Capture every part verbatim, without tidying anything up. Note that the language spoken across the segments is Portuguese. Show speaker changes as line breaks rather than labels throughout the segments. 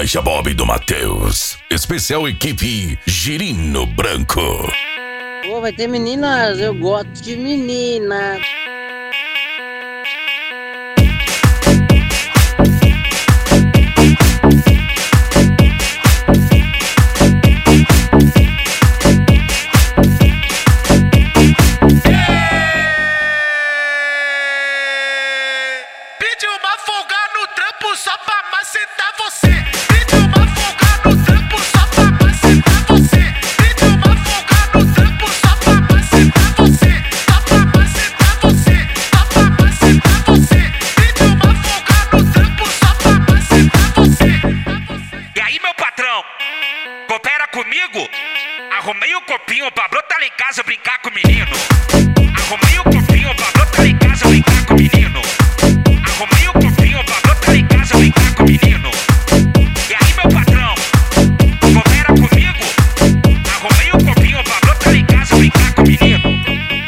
Lancha Bob do Matheus. Especial equipe Girino Branco.
Pô, vai ter meninas, eu gosto de meninas.
Pediu uma folga no trampo só pra macetar você. Pediu uma folga no trampo só pra macetar você. Pediu uma folga no trampo só pra macetar você. Só pra macetar você. Só pra macetar você. Pediu uma folga no trampo só pra macetar você.
E aí, meu patrão, coopera comigo? Arrumei o copinho pra brotar lá em casa brincar com o menino. Arrumei o copinho pra brotar lá em casa brincar com o menino. Arrumei o copinho pra brotar lá em casa brincar com o menino. E aí, meu patrão, coopera comigo? Arrumei o copinho pra brotar lá em casa brincar com o menino.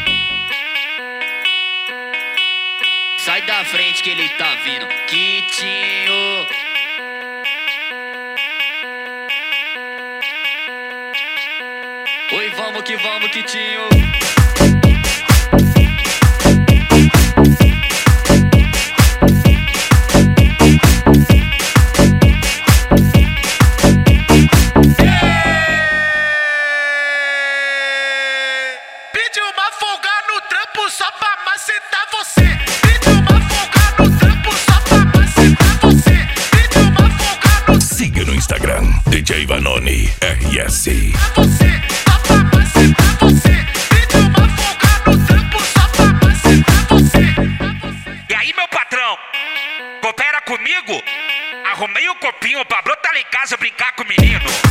Sai da frente que ele tá vindo, Quitinho. Oi, vamos que vamos, Quitinho.
Pediu uma folga no trampo só pra macetar você. Pediu uma folga no trampo só pra macetar você. Pediu uma folga no
Siga no Instagram, D J Vanoni R S.
você, só pra macetar você. Pediu uma folga no trampo só pra macetar você.
E aí, meu patrão, coopera comigo? Arrumei o copinho pra brotar lá em casa brincar com o menino.